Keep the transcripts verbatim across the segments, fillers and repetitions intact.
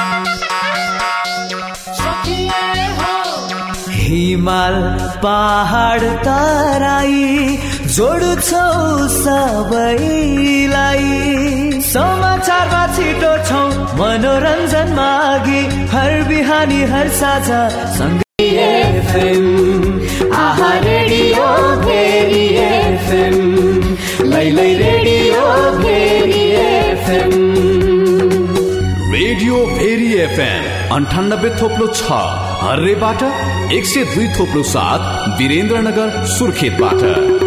हिमाल पहाड तराई जोड्छौ सबैलाई समाचारमा छिटो छौ मनोरञ्जन मागी हर बिहानी हर साझा सँगै एफएम आहा रेडियो भेरी एफएम लैलै radio Bheri FM radio Bheri FM अन्ठानब्बे थोप्लो छ हर्रेबाट एक सय दुई थोप्लो सात वीरेन्द्रनगर सुर्खेतबाट।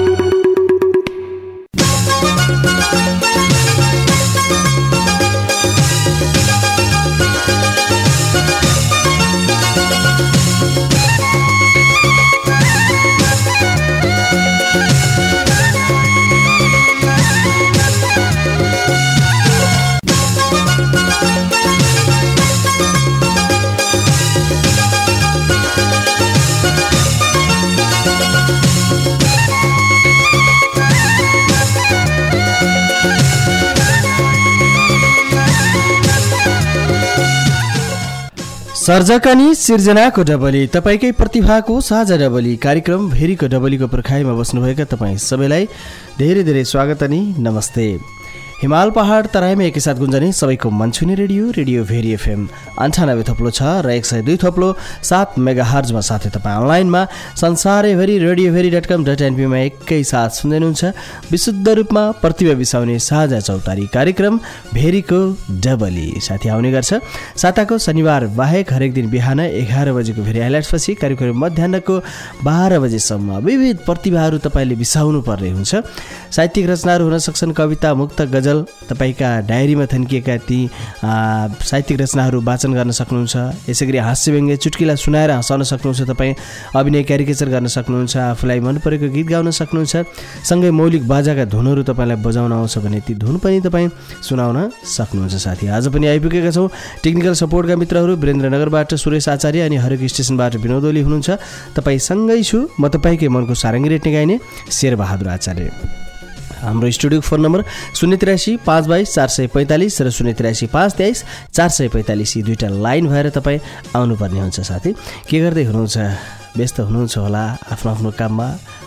सर्जक अनि सिर्जनाको डबली तपाईकै प्रतिभाको साझा डबली कार्यक्रम भेरीको डबलीको पर्खाइमा बस्नुभएका तपाईँ सबैलाई धेरै धेरै स्वागत अनि नमस्ते। हिमाल पहाड तराईमा एकैसाथ गुन्जने सबैको मन छुने रेडियो रेडियो भेरी एफएम अन्ठानब्बे थप्लो छ र एक सय दुई थप्लो सात मेगा हर्जमा साथै तपाईँ अनलाइनमा संसारैभरि radio Bheri dot com dot एनपीमा एकैसाथ सुन्दै हुनुहुन्छ विशुद्ध रूपमा प्रतिभा बिसाउने साझा चौतारी कार्यक्रम भेरीको डबली साथी आउने गर्छ। साताको शनिबार बाहेक हरेक दिन बिहान एघार बजेको भेरी हाइलाइट्सपछि कार्यक्रम मध्याहको बाह्र बजेसम्म विविध प्रतिभाहरू तपाईँले बिसाउनु पर्ने हुन्छ। साहित्यिक रचनाहरू हुन सक्छन्, कविता, मुक्त, गजल, तपाईँका डायरीमा थन्किएका ती साहित्यिक रचनाहरू वाचन गर्न सक्नुहुन्छ। यसै गरी हास्य व्यङ्ग्य चुटकिला सुनाएर हँसाउन सक्नुहुन्छ। तपाईँ अभिनय क्यारिकेचर गर्न सक्नुहुन्छ, आफूलाई मन परेको गीत गाउन सक्नुहुन्छ। सँगै मौलिक बाजाका धुनहरू तपाईँलाई बजाउन आउँछ भने ती धुन पनि तपाईँ सुनाउन सक्नुहुन्छ। साथी आज पनि आइपुगेका छौँ टेक्निकल सपोर्टका मित्रहरू वीरेन्द्रनगरबाट सुरेश आचार्य अनि हरेक स्टेसनबाट विनोद ओली हुनुहुन्छ। तपाईँसँगै छु म तपाईँकै मनको सारङ्गी रेट्ने गाइने शेरबहादुर आचार्य। हाम्रो स्टुडियो फोन नम्बर शून्य त्रियासी पाँच बाइस चार सय पैँतालिस र शून्य त्रियासी पाँच तेइस चार सय पैँतालिस यी दुईवटा लाइन भएर तपाईँ आउनुपर्ने हुन्छ। साथी के गर्दै हुनुहुन्छ? व्यस्त हुनुहुन्छ होला आफ्नो आफ्नो काममा।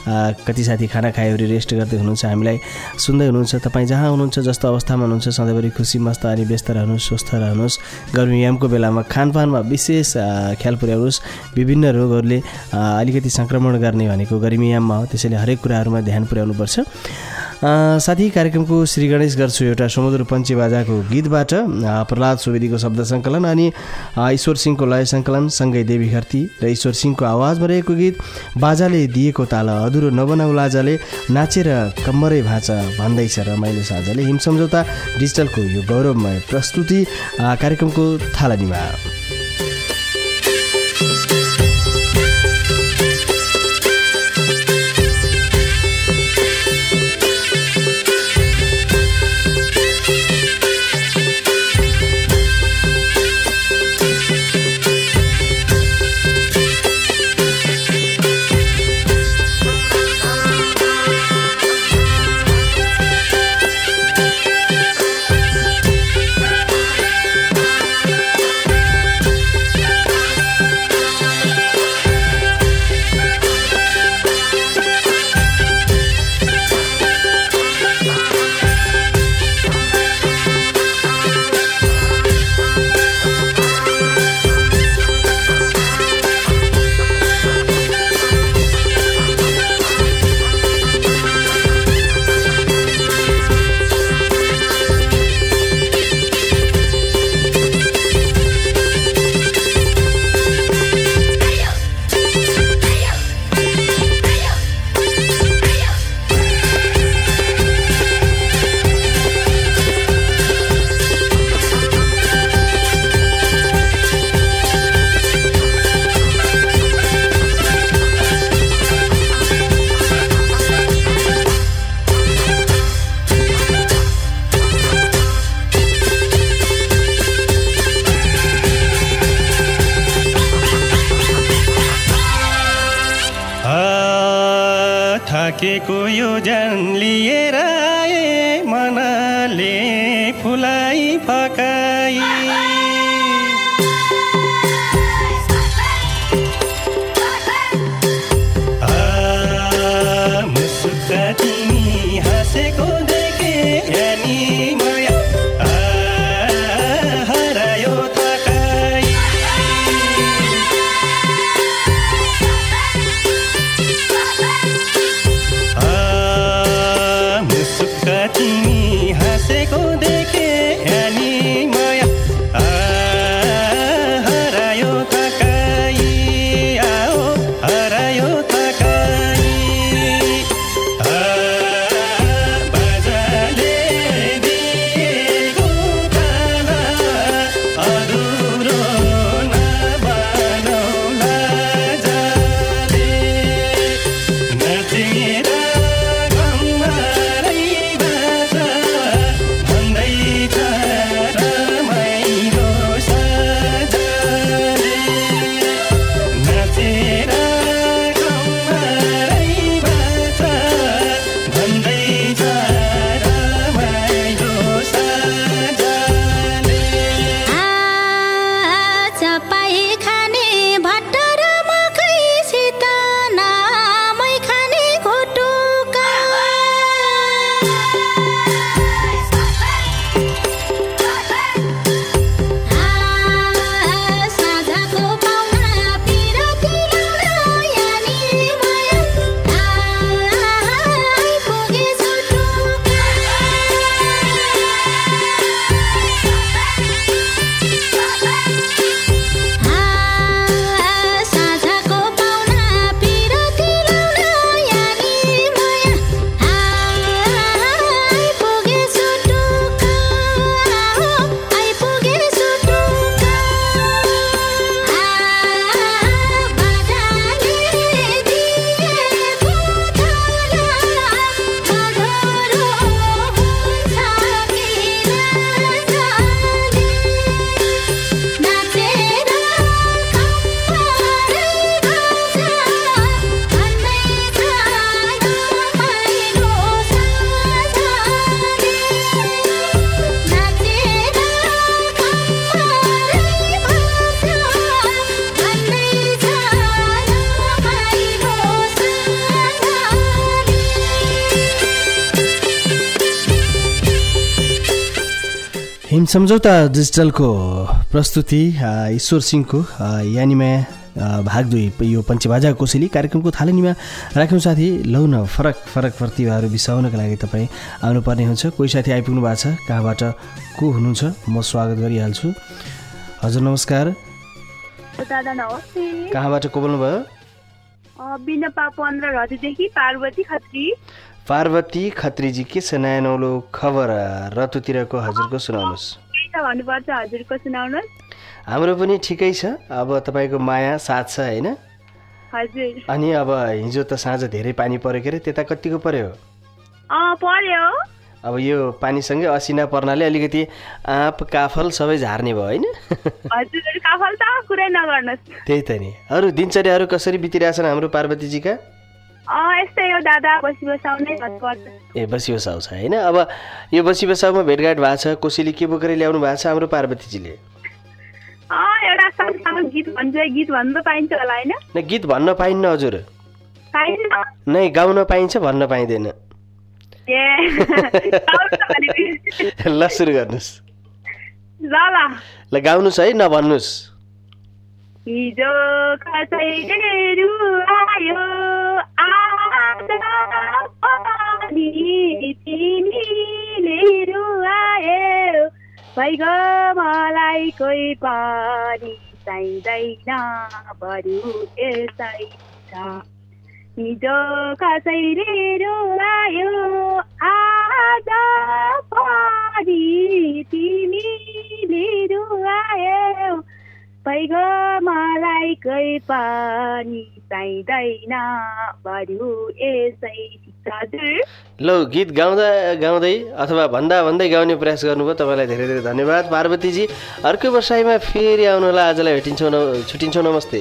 कति साथी खाना खायोरी रेस्ट गर्दै हुनुहुन्छ, हामीलाई सुन्दै हुनुहुन्छ। तपाईँ जहाँ हुनुहुन्छ, जस्तो अवस्थामा हुनुहुन्छ, सधैँभरि खुसी मस्त अनि व्यस्त रहनुहोस्, स्वस्थ रहनुहोस्। गर्मीयामको बेलामा खानपानमा विशेष ख्याल पुर्याउनुहोस्। विभिन्न रोगहरूले अलिकति सङ्क्रमण गर्ने भनेको गर्मीयाममा हो, त्यसैले हरेक कुराहरूमा ध्यान पुर्याउनुपर्छ। साथी कार्यक्रमको श्री गणेश गर्छु एउटा समुद्र पञ्चे बाजाको गीतबाट प्रहलाद सुवेदीको शब्द सङ्कलन अनि ईश्वर सिंहको लय सङ्कलन सँगै देवी घरती र ईश्वर सिंहको आवाजमा रहेको गीत बाजाले दिएको ताला अधुरो नबनाउ लाजाले नाचेर कम्मरै भाँचा भन्दैछ रमाइलो साजाले। हिम सम्झौता डिजिटलको यो गौरवमय प्रस्तुति कार्यक्रमको थालनीमा। थाकेको यो ज्यान लिएर आए मनले फुलाई फकाई हिम सम्झौता डिजिटलको प्रस्तुति ईश्वर सिंहको यानीमा भाग दुई यो पञ्चबाजा कोसेली कार्यक्रमको थालनीमा राख्यौँ साथी। लौ न फरक फरक प्रतिभाहरू बिसाउनका लागि तपाईँ आउनुपर्ने हुन्छ। कोही साथी आइपुग्नु भएको छ, कहाँबाट को हुनुहुन्छ म स्वागत गरिहाल्छु। हजुर नमस्कार। दादा नमस्ते। कहाँबाट को बोल्नुभयो? बिनपा पन्ध्र घरदेखि पार्वती खत्री। पार्वती खत्रीजी, के छ नयाँ नौलो खबर रतुतिरको? हजुरको सुनाउनुहोस्। के छ भन्नुपर्छ, हजुरको सुनाउनुहोस्। हाम्रो पनि ठिकै छ। अब तपाईँको माया साथ छ होइन? हजुर। अनि अब हिजो त साँझ धेरै पानी पऱ्यो के अरे, त्यता कतिको पऱ्यो? अँ पर्यो। अब यो पानीसँगै असिना पर्नाले अलिकति आँप काफल सबै झार्ने भयो होइन? हजुर काफल त कुरै नगर्नुहोस्। त्यही त नि। अरू दिनचर्याहरू कसरी बितिरहेछन् हाम्रो पार्वतीजीका? अँ यस्तै हो दादा, बसी बसाउनै भन्नुपर्छ। ए बसी बसाउ छ होइन? अब यो बसी बसाउमा भेटघाट भएको छ, कोसेली के बोकेर ल्याउनु भएको छ हाम्रो पार्वतीजीले? अँ एउटा सानो गीत भन्छ, गीत भन्नु पाइन्छ होला होइन? न गीत भन्न पाइन्न हजुर। पाइन्छ? नै गाउन पाइन्छ, भन्न पाइँदैन। ए ल सुरु गर्नुहोस्। ल ल ल गाउनुहोस् है, नभन्नुहोस्। हिजो कसैले रुवायो आज पनि तिमीले रुवायो, भइगयो मलाई कोही पनि चाहिँदैन बरु यसै छ। हिजो कसैले रुवायो आज पनि तिमीले रुवायो, भइगयो मलाई कोही पनि चाहिँदैन बरु यसै हजुर। लौ गीत गाउँदा गाउँदै अथवा भन्दा भन्दै गाउने प्रयास गर्नुभयो, तपाईँलाई धेरै धेरै धन्यवाद पार्वतीजी। अर्को बसाइमा फेरि आउनु होला। आजलाई भेटिन्छौँ, न छुट्टिन्छौँ। नमस्ते।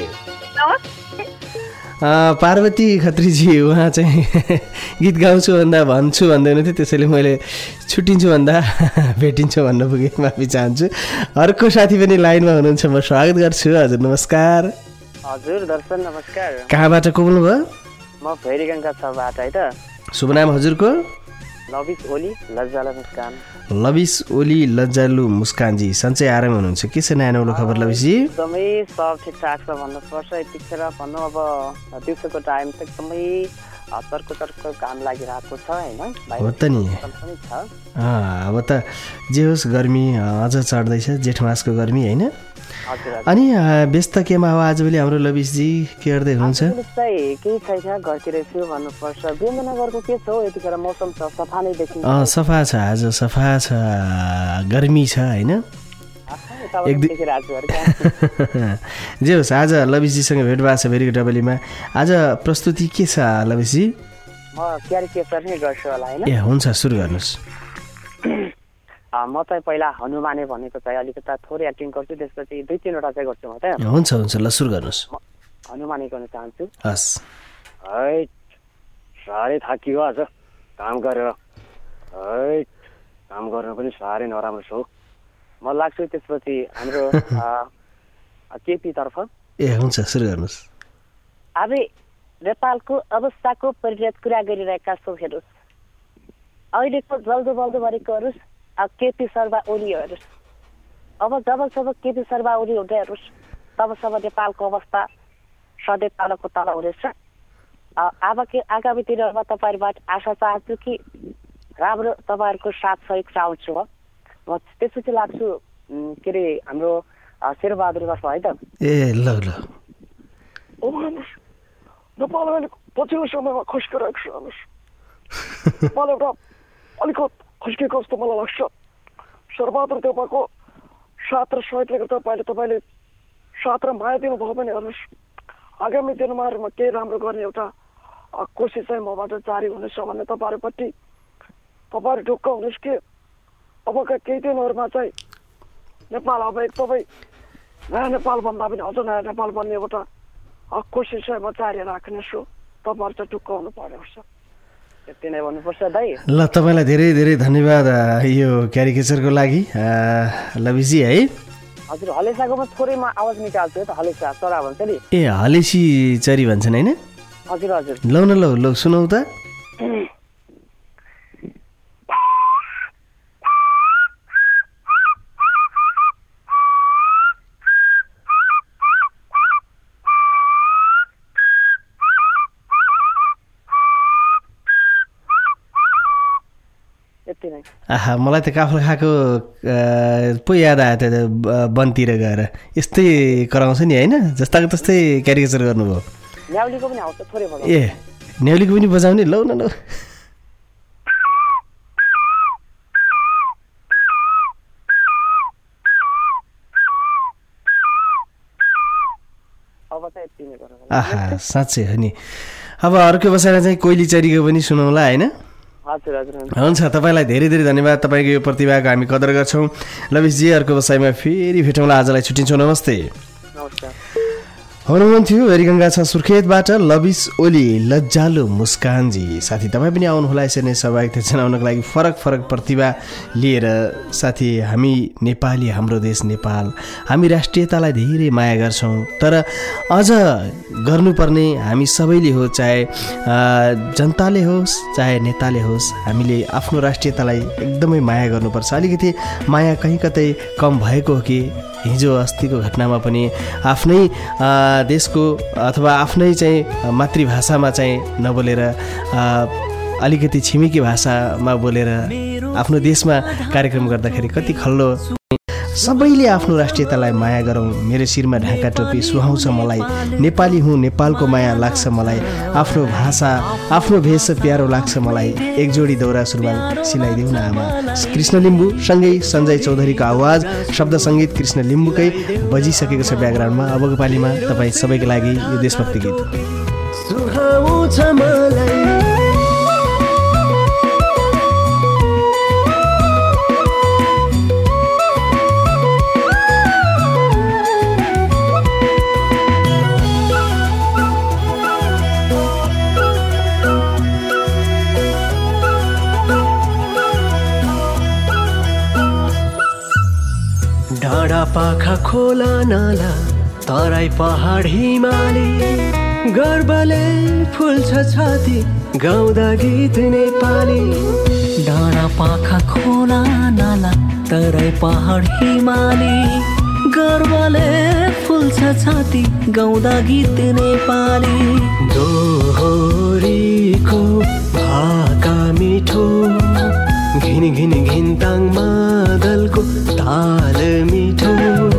पार्वती खत्रीजी उहाँ चाहिँ गीत गाउँछु भन्दा भन्छु भन्दै हुनुहुन्थ्यो, त्यसैले मैले छुट्टिन्छु भन्दा भेटिन्छु भन्न पुगेँ, माफी चाहन्छु। अर्को साथी पनि लाइनमा हुनुहुन्छ, म स्वागत गर्छु। हजुर नमस्कार। हजुर दर्शन नमस्कार। कहाँबाट को बोल्नुभयो? म भैरीगङ्गा छबाट है त। शुभ नाम हजुरको? लबिस ओली लज्जालु मुस्कान। लबिस ओली लज्जालु मुस्कानजी, सन्चै आराम हुनुहुन्छ? के छ नयाँ नौलो खबर लबिसजी? एकदमै सब ठिकठाक छ भन्नुपर्छ। यतिखेर भनौँ अब दिउँसोको टाइम त एकदमै चर्को चर्को काम लागिरहेको छ होइन? हो त नि। अब त जे होस्, गर्मी अझ चढ्दैछ, जेठ मासको गर्मी होइन? अनि व्यस्त केमा हो आजभोलि हाम्रो लबिसजी, के गर्दै हुनुहुन्छ? केही छैन, घरतिर छु भन्नुपर्छ। वीरेन्द्रनगरको के छ यतिखेर मौसम छ? सफा नै देखिन्छ। अँ सफा छ, आज सफा छ, गर्मी छ होइन? जे होस्, आज लबिसजीसँग भेट भएको छ भेरीको डबलीमा। आज प्रस्तुति के छ लबिसजी? म क्यारिकेचर नै गर्छु होला होइन? ए हुन्छ, सुरु गर्नुहोस्। म चाहिँ पहिला हनुमाने भनेको चाहिँ अलिकति थोरै एक्टिङ गर्छु, त्यसपछि दुई तिनवटा चाहिँ गर्छु म त। हुन्छ हुन्छ, ल सुरु गर्नुहोस्। हनुमाने गर्न चाहन्छु। हस्। है साह्रै थाकियो आज काम गरेर, है काम गर्न पनि साह्रै नराम्रो छ म लाग्छु। त्यसपछि हाम्रो केपी तर्फ। ए हुन्छ, सुरु गर्नुहोस्। अब नेपालको अवस्थाको परिरत कुरा गरिरहेका छौँ, हेर्नुहोस् अहिलेको जल्दो बल्दो गरेकोहरू केपी शर्मा ओली हेर्नुहोस्। अब जब जब केपी शर्मा ओली हुँदै हेर्नुहोस्, तब सब नेपालको अवस्था सधैँ तलको तल हुनेछ। अब के आगामी दिनहरूमा तपाईँहरूबाट आशा चाहन्छु कि राम्रो तपाईँहरूको साथ सहयोग चाहन्छु। म त्यसपछि लाग्छु के अरे हाम्रो शेरबहादुर गर्छ है त। ए ल ल नेपाल अहिले पछिल्लो समयमा खस्किरहेको छ। हेर्नुहोस् नेपाल एउटा अलिकति खस्किएको जस्तो मलाई लाग्छ। शेरबहादुर देउपाको साथ र सहयोगले गर्दा तपाईँले तपाईँले साथ र माया दिनुभयो भने हेर्नुहोस् आगामी दिनमाहरूमा केही राम्रो गर्ने एउटा कोसिस चाहिँ मबाट जारी हुनेछ भने तपाईँहरूपट्टि तपाईँहरू ढुक्क हुनुहोस् कि अबका केही दिनहरूमा चाहिँ नेपाल अब एकदमै नयाँ नेपाल भन्दा पनि अझ नयाँ नेपाल बन्ने एउटा कोसिस चाहिँ म जारी राख्नेछु। तपाईँहरू चाहिँ ढुक्क हुनु पर्यो हुन्छ। यति नै भन्नुपर्छ दाइ। ल तपाईँलाई धेरै धेरै धन्यवाद यो क्यारिकेचरको लागि लबिजी है। हजुर हलेसाको म थोरै म आवाज निकाल्छु त, हलेसा चरा भन्छ नि। ए हलेसी चरी भन्छन् होइन? हजुर हजुर। लौ न लौ लौ सुनाउ त। आहा मलाई त काफल खाएको पो याद आयो त वनतिर गएर यस्तै कराउँछ नि होइन जस्ताको त्यस्तै क्यारिकेचर गर्नुभयो न्याउलीको पनि आउँछ थोरै बजाउँछ ए न्याउलीको पनि बजाउने लौ न लौ आहा साँच्चै हो नि अब अर्को बसाएर चाहिँ कोइली चरीको पनि सुनौला होइन हजुर हजुर हुन्छ तपाईँलाई धेरै धेरै धन्यवाद तपाईँको यो प्रतिभाको हामी कदर गर्छौँ लविशजी अर्को बसाइमा फेरि भेटौँला आजलाई छुट्टिन्छौँ नमस्ते नमस्कार हुनुहुन्थ्यो हेरिगङ्गा छ सुर्खेतबाट लविश ओली लज्जालु मुस्कानजी साथी तपाईँ पनि आउनुहोला यसरी नै सहभागिता जनाउनको लागि फरक फरक प्रतिभा लिएर साथी हामी नेपाली हाम्रो देश नेपाल हामी राष्ट्रियतालाई धेरै माया गर्छौँ तर अझ गर्नुपर्ने हामी सबैले हो चाहे जनताले होस् चाहे नेताले होस् हामीले आफ्नो राष्ट्रियतालाई एकदमै माया गर्नुपर्छ अलिकति माया कहीँ कतै कम भएको हो कि हिजो अस्तिको घटनामा पनि आफ्नै देशको अथवा आफ्नै चाहिँ मातृभाषामा चाहिँ नबोलेर अलिकति छिमेकी भाषामा बोलेर आफ्नो देशमा कार्यक्रम गर्दाखेरि कति खल्लो सबैले आफ्नो राष्ट्रियतालाई माया गरौँ मेरो शिरमा ढाका टोपी सुहाउँछ मलाई नेपाली हुँ नेपालको माया लाग्छ मलाई आफ्नो भाषा आफ्नो भेष प्यारो लाग्छ मलाई एक जोडी दौरा सुरुवाल सिलाइदेऊ न आमा कृष्ण लिम्बू सँगै सञ्जय चौधरीको आवाज शब्द सङ्गीत कृष्ण लिम्बूकै बजिसकेको छ ब्याकग्राउन्डमा अबको पालीमा तपाईँ सबैको लागि यो देशभक्ति गीत सुहाउँछ मलाई डाँडा पाखा खोला नाला तराई पहाड हिमाली गर्वले फुल्छ छाती गाउँदा गीत नेपाली डाँडा पाखा खोला नाला तराई पहाड हिमाली गर्वले फुल्छ छाती गाउँदा गीत नेपाली दोहोरीको भाका मिठो घिन घिन घिन्ताङ मादलको ताल मिठो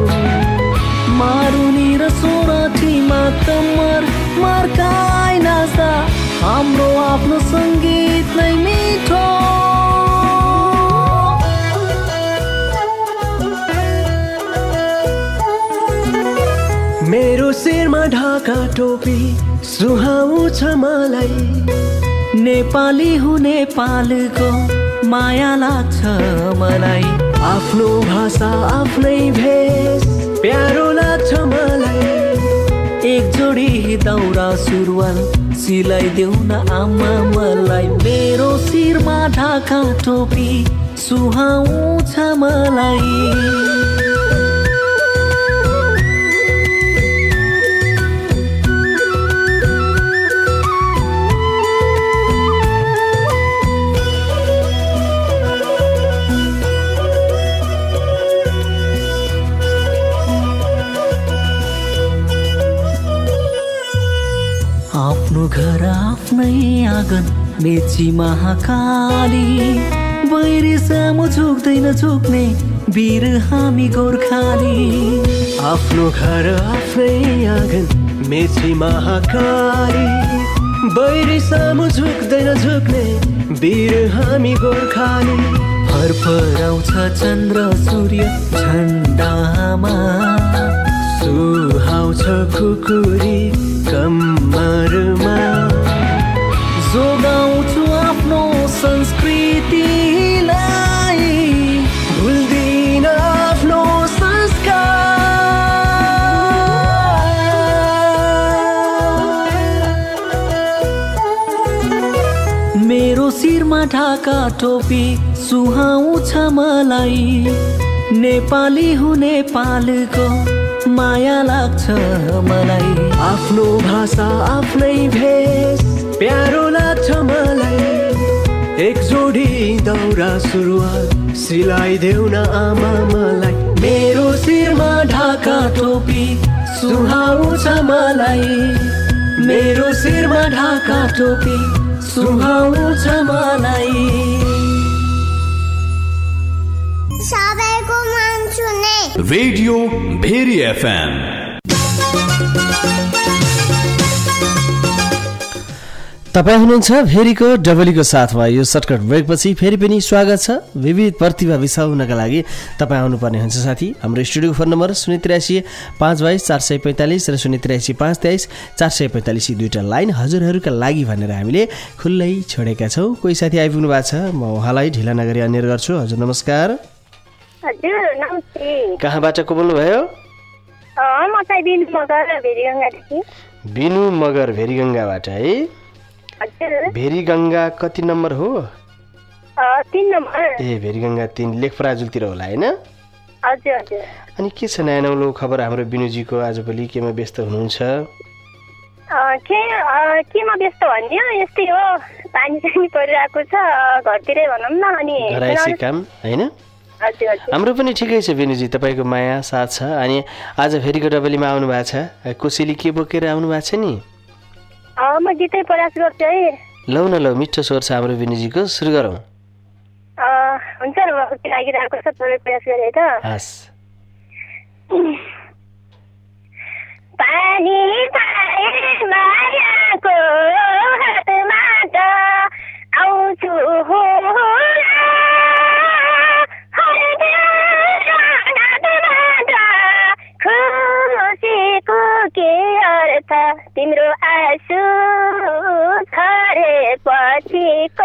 मारुनी र सोनाथीमा कम्मर मर्काइ नाच्दा हाम्रो आफ्नो सङ्गीत नै मिठो मेरो शिरमा ढाका टोपी सुहाउँछ मलाई नेपाली हुँ नेपालको माया लाग्छ मलाई आफ्नो भाषा आफ्नै भेष प्यारो लाग्छ मलाई एक जोडी दौरा सुरुवाल सिलाइदेऊ न आमा मलाई मेरो शिरमा ढाका टोपी सुहाउँछ मलाई आफ्नो घर आफ्नै आँगन मेची महाकाली बैरी सामु झुक्दैन झुक्ने वीर हामी गोर्खाली आफ्नो घर आफ्नै आँगन मेची महाकाली बैरी सामु झुक्दैन झुक्ने वीर हामी गोर्खाली फरफराउँछ चन्द्र सूर्य झन्डामा सुहाउँछ खुकुरी कम्मरमा जोगाउँछु आफ्नो संस्कृतिलाई भुल्दिन आफ्नो संस्कार मेरो शिरमा ढाका टोपी सुहाउँछ मलाई नेपाली हुँ नेपालको माया लाग्छ मलाई आफ्नो भाषा आफ्नै भेष प्यारो लाग्छ मलाई एक जोडी दौरा सुरुवाल सिलाइदेऊ न आमा मलाई मेरो शिरमा ढाका टोपी सुहाउँछ मलाई मेरो शिरमा ढाका टोपी सुहाउँछ मलाई सबैको मन छुने रेडियो भेरी एफएम। तपाईँ हुनुहुन्छ भेरीको डबलीको साथमा। यो सर्टकट ब्रेकपछि फेरि पनि स्वागत छ। विविध प्रतिभा बिसाउनका लागि तपाईँ आउनुपर्ने हुन्छ साथी। हाम्रो स्टुडियोको फोन नम्बर शून्य त्रियासी पाँच बाइस चार सय पैँतालिस र शून्य त्रियासी पाँच तेइस चार सय पैँतालिस दुईवटा लाइन हजुरहरूका लागि भनेर हामीले खुल्लै छोडेका छौँ। कोही साथी आइपुग्नु भएको छ, म उहाँलाई ढिला नगरी अनुरोध गर्छु। हजुर नमस्कार। हजुर नमस्ते। कहाँबाट को बोल्नुभयो? म चाहिँ बिनु मगर भेरीगङ्गादेखि। बिनु मगर भेरीगङ्गाबाट है? भेरीगङ्गा कति नम्बर हो? तीन नम्बर। ए भेरीगङ्गा तीन लेखपराजुलतिर होला होइन? हजुर हजुर। अनि के छ नयाँ नौलो खबर हाम्रो बिनुजीको आजभोलि? केमा व्यस्त हुनुहुन्छ? के केमा व्यस्त भन्ने यस्तै हो, पानी सानी परिरहेको छ घरतिरै भनौँ न। अनि घरायसी काम होइन? हजुर हजुर। हाम्रो पनि ठिकै छ बिनुजी, तपाईँको माया साथ छ। अनि आज फेरिको डबलीमा आउनु भएको छ, कोसेली के बोकेर आउनु भएको छ नि? म गीतै प्रयास गर्छु है। लौ न लौ, मिठो स्वर छ हाम्रो बिनुजीको, सुरु गरौँ। हुन्छ न, लागिरहेको छ, थोरै प्रयास गरेँ त। हस्। पानी पाए मायाको हातबाट आउँछु होला, खुसीको के अर्थ तिम्रो आँसु झरे पछिको,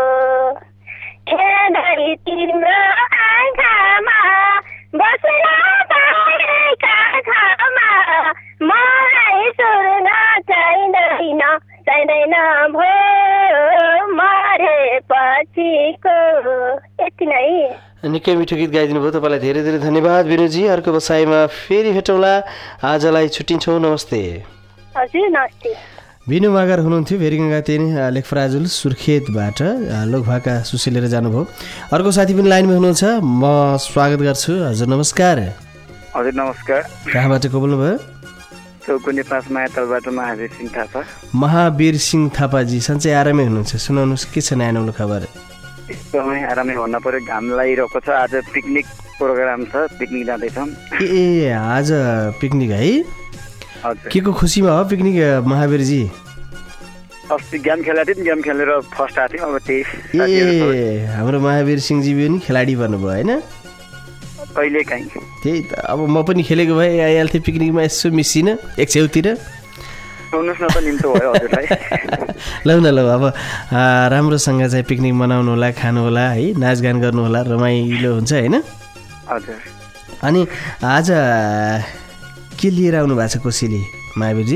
हेर्दै तिम्रो आँखामा बस्न पाएका छामा, मलाई सुर्न चाहिँदैन चाहिँदैन भो मरे पछिको। यति नै। निकै मिठो गीत गाइदिनु भयो, तपाईँलाई धेरै धेरै धन्यवाद बिनुजी। अर्को बसाइमा फेरि भेटौँला, आजलाई छुट्टिन्छौँ, नमस्ते। हजुर नमस्ते। बिनु मगर हुनुहुन्थ्यो भेरीगङ्गा तीन लेखपराजुल सुर्खेतबाट, लोकभाका सुसिलेर जानुभयो। अर्को साथी पनि लाइनमा हुनुहुन्छ, म स्वागत गर्छु। हजुर नमस्कार। हजुर नमस्कार। कहाँबाट को बोल्नुभयो? चौकुने पाँच मायातलबाट महावीर सिंह थापा। महावीर सिंह थापाजी सन्चै आरामै हुनुहुन्छ? सुनाउनुहोस्, के छ नयाँ नौलो खबर? एकदमै आरामै हुन पर्यो, घाम लागिरहेको छ। आज पिकनिक प्रोग्राम छ, पिकनिक जाँदैछौँ। ए आज पिकनिक है? के को खुसीमा हो पिकनिक महावीरजी? अस्ति गेम खेलेको थियौँ, गेम खेलेर फर्स्ट आएको थियौँ। अब त्यही ए हाम्रो महावीर सिंहजी पनि खेलाडी बन्नुभयो होइन? कहिले काहीँ त्यही त, अब म पनि खेलेको भए आइहाल्थेँ पिकनिकमा, यसो मिसिनँ एक छेउतिर। सुन्नुहोस् न त, निम्तो भयो हजुरलाई। लौ न लौ, अब राम्रोसँग चाहिँ पिकनिक मनाउनु होला, खानु होला है, नाचगान गर्नु होला, रमाइलो हुन्छ होइन? हजुर। अनि आज के लिएर आउनु भएको छ कोसेली महावीरजी?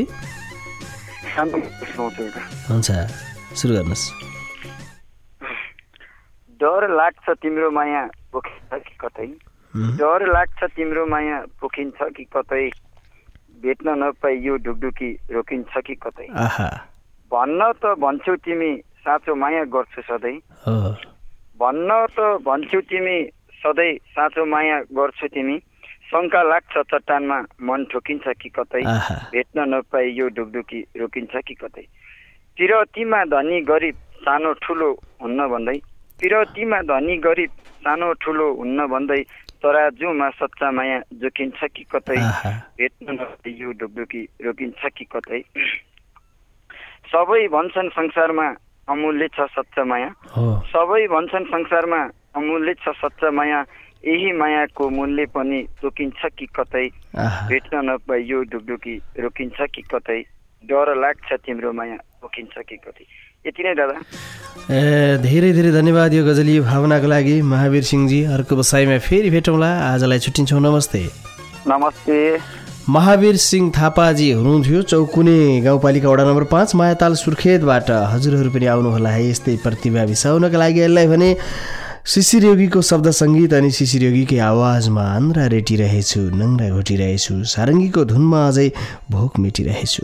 हुन्छ सुरु गर्नुहोस्। डर लाग्छ तिम्रो माया पोखिन्छ कि कतै, डर लाग्छ तिम्रो माया पोखिन्छ कि कतै, भेट्न नपाई यो ढुकढुकी रोकिन्छ कि कतै, भन्न त भन्छौ तिमी साँचो माया गर्छु सधैँ, भन्न त भन्छौ तिमी सधैँ साँचो माया गर्छु तिमी, शङ्का लाग्छ चट्टानमा मन ठोकिन्छ कि कतै, भेट्न नपाई यो ढुकढुकी रोकिन्छ कि कतै, पिरतीमा धनी गरिब सानो ठुलो हुन्न भन्दै, पिरतीमा धनी गरिब सानो ठुलो हुन्न भन्दै, तराजुमा सच्चा माया जोखिन्छ कि कतै, भेट्न नपाई यो ढुकढुकी रोकिन्छ कि कतै, सबै भन्छन् संसारमा अमूल्य छ सच्चा माया, सबै भन्छन् संसारमा अमूल्य छ सच्चा माया, यही मायाको मूल्य पनि तोकिन्छ कि कतै, भेट्न नपाई यो ढुकढुकी रोकिन्छ कि कतै, डर लाग्छ तिम्रो माया पोखिन्छ कि कतै। यति नै दादा। ए धेरै धेरै धन्यवाद यो गजली भावनाको लागि महावीर सिंहजी। अर्को बसाइमा फेरि भेटौँला, आजलाई छुट्टिन्छौँ, नमस्ते। नमस्ते। महावीर सिंह थापाजी हुनुहुन्थ्यो चौकुने गाउँपालिका वडा नम्बर पाँच मायाताल सुर्खेतबाट। हजुरहरू पनि आउनुहोला है यस्तै प्रतिभा बिसाउनका लागि। यसलाई भने शिशिर योगीको शब्द सङ्गीत अनि शिशिर योगीकै आवाजमा आन्द्रा रेटिरहेछु, नङ्ग्रा घोटिरहेछु, सारङ्गीको धुनमा अझै भोक मेटिरहेछु।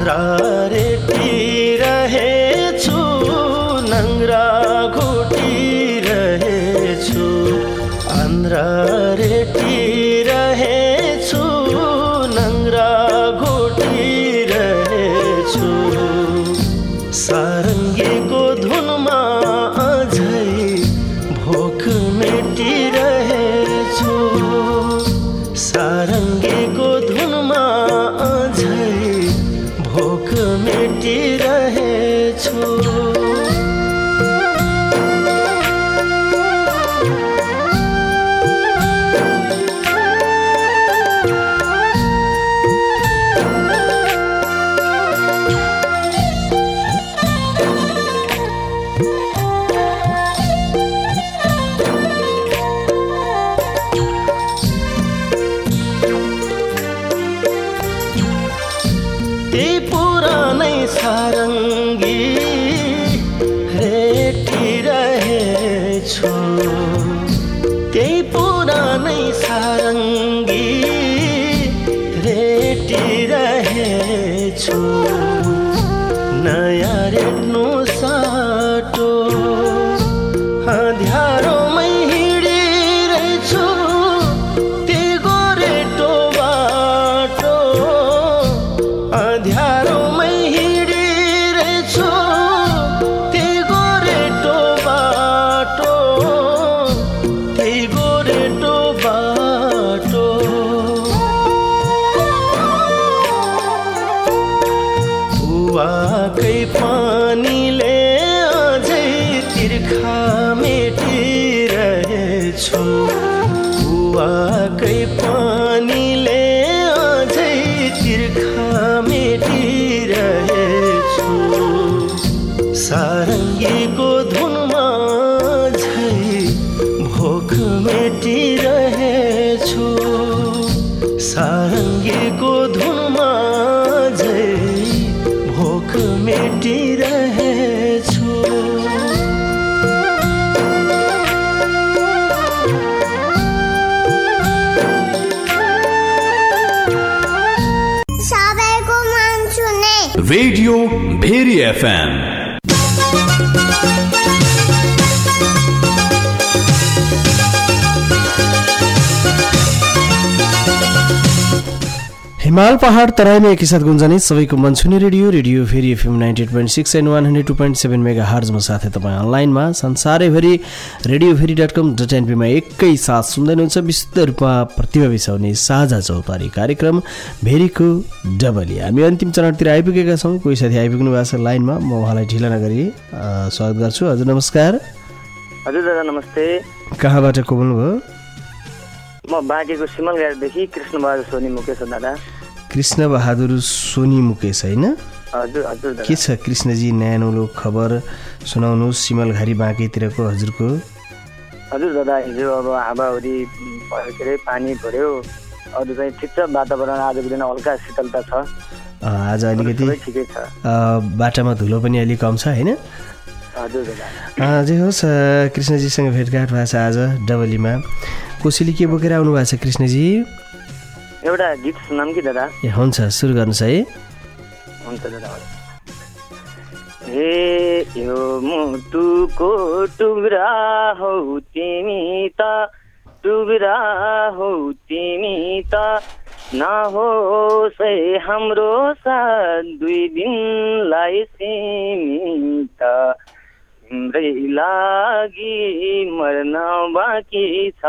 आन्द्रा रेटिरहेछु नङ्ग्रा घोटिरहेछु आन्द्रा रेटिरहेछु नङ्ग्रा घोटिरहेछु सारङ्गीको धुनमा अझै भोक मेटिरहेछु सारङ्गीको धुनमा अझै भोक मेटिरहेछु सारङ्गी रेटिरहेछु त्यही पुरानै सारङ्गी रेटिरहेछु नयाँ रेट्नु साटो अँध्यारोमै हिँडिरहेछु त्यही गोरेटो बाटो अँध्यारोमै पानीले अझै तिर्खा मेटिरहेछु कुवाकै पानीले अझै तिर्खा मेटिरहेछु सारङ्गीको धुनमा झै भोक मेटिरहेछु सारङ्गीको धुनमा झै भोक मेटिरहेछु सबैको मन छुने रेडियो भेरी एफएम हिमाल पहाड तराईमा एकैसाथ गुन्जने सबैको मन छुने radio radio Bheri FM ninety eight point six and one hundred two point seven mega हर्जमा साथै तपाईँ अनलाइनमा संसारैभरि radio Bheri dot com dot एनपीमा एकैसाथ सुन्दै हुनुहुन्छ विशुद्ध रूपमा प्रतिभा बिसाउने साझा चौतारी कार्यक्रम भेरीको डबली। हामी अन्तिम चरणतिर आइपुगेका छौँ। कोही साथी आइपुग्नु भएको छ लाइनमा, म उहाँलाई ढिला नगरी स्वागत गर्छु। हजुर नमस्कार। हजुर दादा नमस्ते। कहाँबाट को बोल्नुभयो? म बाँकेको सिमलघाटदेखि कृष्णबहादुर सोनी मुकेश हो दादा। कृष्णबहादुर सोनी मुकेश होइन? हजुर हजुर दादा। के छ कृष्णजी, नयाँ नौलो खबर सुनाउनुहोस् सिमलघारी बाँकेतिरको हजुरको। हजुर दादा हिजो अब हावाहुरी के अरे पानी पर्यो, अरू चाहिँ ठिक छ, वातावरण आजको दिन हल्का शीतलता छ। आज अलिकति ठिकै छ, बाटामा धुलो पनि अलिक कम छ होइन? हजुर दादा। जे होस् कृष्णजीसँग भेटघाट भएको छ आज डबलीमा। कोसीले के बोकेर आउनु भएको छ कृष्णजी? एउटा गीत सुनाऊँ कि दादा? ए हुन्छ, सुरु गर्नुहोस् है। हुन्छ दादा। हे यो मुटुको टुक्रा हौ तिमी त, टुक्रा हौ तिमी त, नहोस् है हाम्रो साथ दुई दिनलाई सीमित, तिम्रै लागि मर्न बाँकी छ,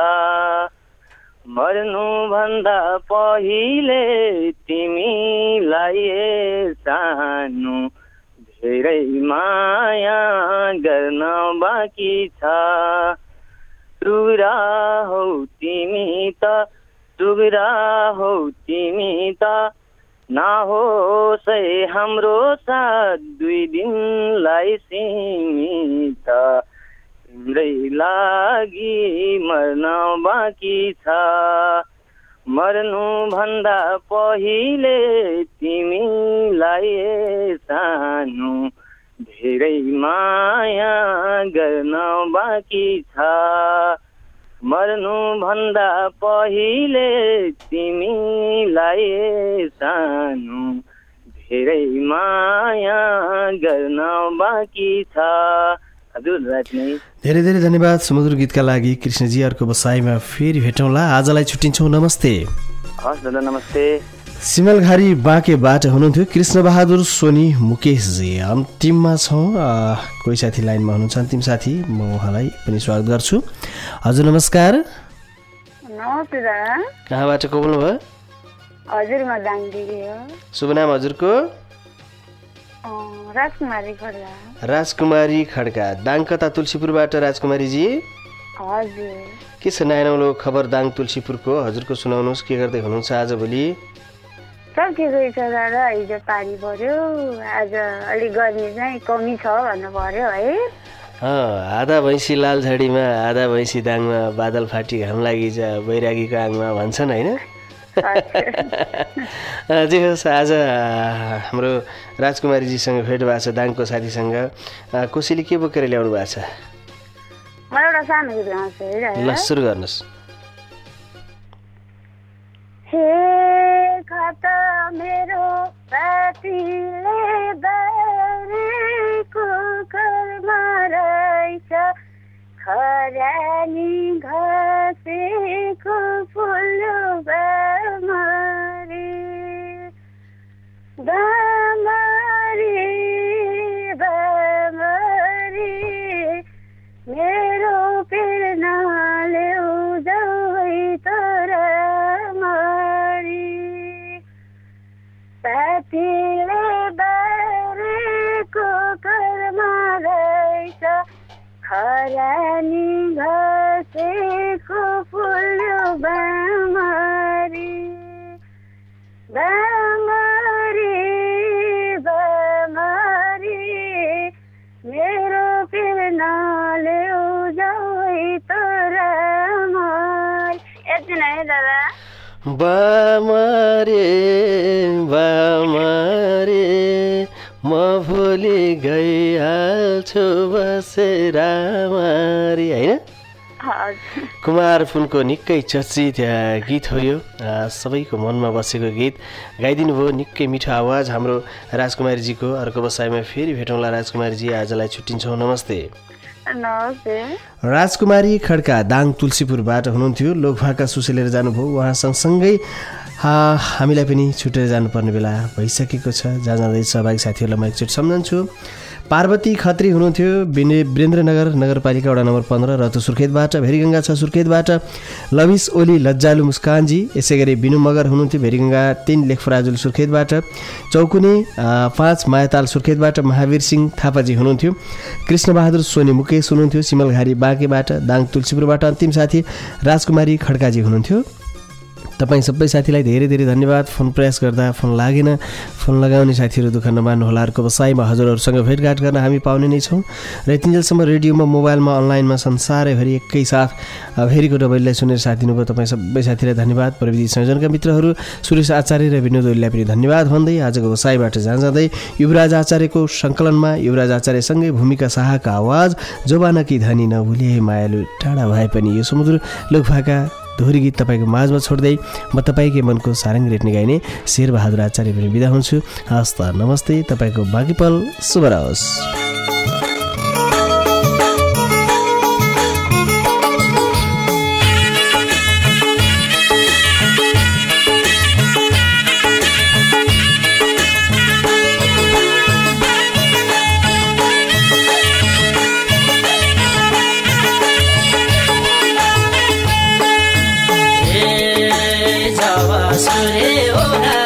मर्नु भन्दा पहिले तिमीलाई सानो धेरै माया गर्न बाँकी छ, टुक्रा हौ तिमी त, टुक्रा हौ तिमी त, नहोस् है हाम्रो साथ दुई दिनलाई सीमित, तिम्रै लागि मर्न बाँकी छ, मर्नु भन्दा पहिले तिमीलाई सानो धेरै माया गर्न बाँकी छ, मर्नु भन्दा पहिले तिमीलाई सानो धेरै माया गर्न बाँकी छ। हजुर राति नै धेरै धेरै धन्यवाद सुमधुर गीतका लागि कृष्णजी। अर्को बसाइमा फेरि भेटौँला। आजलाई छुट्टिन्छौँ। नमस्ते। हस् दादा नमस्ते। सिमलघारी बाँकेबाट हुनुहुन्थ्यो कृष्णबहादुर सोनी मुकेशजी। अन्तिममा छौँ। कोही साथी लाइनमा हुनुहुन्छ। अन्तिम साथी म उहाँलाई पनि स्वागत गर्छु। हजुर नमस्कार। नमस्ते दादा। कहाँबाट को बोल्नुभयो? हजुर म दाङदेखि हो। शुभ नाम हजुरको? राजकुमारी खड्का। राजकुमारी खड्का। दाङ कता? तुलसीपुरबाट राजकुमारीजी? हजुर। के छ नयाँ नौलो खबर दाङ तुलसीपुरको? हजुरको सुनाउनुहोस्। के गर्दै हुनुहुन्छ आजभोलि? सब ठिकै छ दादा। हिजो पानी पर्यो, आज अलिक गर्मी चाहिँ कमी छ भन्नु पर्यो है। आधा भैँसी लालझडीमा आधा भैँसी दाङमा बादल फाटी घाम लागि जा बैरागीको आङमा भन्छन् होइन? जे होस् आज हाम्रो राजकुमारीजीसँग भेट भएको छ दाङको साथीसँग। कोसेली के बोकेर ल्याउनु भएको छ? म एउटा सानो गीत गाउँछु है। ल सुरु गर्नुहोस्। हे खाता मेरो साथीले बारेको कर्मा रहेछ, खरानी घाँसेको फुलो बामरी बामरी बामरी मेरो पिर्नाले उजाइ तोरा मरी साथीले बारेको कर्मा रहेछ, खरानी घाँसेको फुल्यो बामरी बामरी बामरी मेरो पिर्नाले उजाइ तोरा मरी। यति नै दादा। बामरे बामरे म भोलि गइहाल्छु बसेर मारी होइन? कुमार फुनको निकै चर्चित गीत हो यो। सबैको मनमा बसेको गीत गाइदिनु भयो। निकै मिठो आवाज हाम्रो राजकुमारीजीको। अर्को बसाइमा फेरि भेटौँला राजकुमारीजी। आजलाई छुट्टिन्छौँ। नमस्ते। नमस्ते। राजकुमारी खड्का दाङ तुलसीपुरबाट हुनुहुन्थ्यो। लोकभाका सुसेलेर जानुभयो। उहाँ सँगसँगै हामीलाई पनि छुटेर जानुपर्ने बेला भइसकेको छ। जहाँ जाँदै सहभागी साथीहरूलाई म एकचोटि सम्झन्छु। पार्वती खत्री हुनुहुन्थ्यो वीरेन्द्रनगर नगरपालिका वडा नम्बर पन्ध्र रतु सुर्खेतबाट। भेरीगङ्गा छ सुर्खेतबाट लभिस ओली लज्जालु मुस्कानजी। यसै गरी बिनु मगर हुनुहुन्थ्यो भेरीगङ्गा तिन लेखफराजुल सुर्खेतबाट। चौकुने पाँच मायाताल सुर्खेतबाट महावीर सिंह थापाजी हुनुहुन्थ्यो। कृष्णबहादुर सोनी मुकेश हुनुहुन्थ्यो सिमलघारी बाँकेबाट। दाङ तुलसीपुरबाट अन्तिम साथी राजकुमारी खड्काजी हुनुहुन्थ्यो। तपाईँ सबै साथीलाई धेरै धेरै धन्यवाद। फोन प्रयास गर्दा फोन लागेन। फोन लगाउने साथीहरू दुःख नमान्नुहोला। अर्को बसाइमा हजुरहरूसँग भेटघाट गर्न हामी पाउने नै छौँ। र यतिन्जेलसम्म रेडियोमा मोबाइलमा अनलाइनमा संसारैभरि एकैसाथ भेरीको डबलीलाई सुनेर साथ दिनुभयो तपाईँ सबै साथीलाई धन्यवाद। प्रविधि संयोजनका मित्रहरू सुरेश आचार्य र विनोद ओलीलाई पनि धन्यवाद भन्दै आजको बसाइबाट जाँ जाँदै युवराज आचार्यको सङ्कलनमा युवराज आचार्यसँगै भूमिका शाहका आवाज जोबानकी धनी नभुले मायालु टाढा भए पनि यो समुद्र लोकभाका दोहोरी गीत तपाईँको माझमा छोड्दै म तपाईँकै मनको सारङ्ग रेट्ने गाइने शेरबहादुर आचार्य पनि बिदा हुन्छु। हस् त नमस्ते। तपाईँको बाँकी पल शुभ रहोस्। सुरे ओरा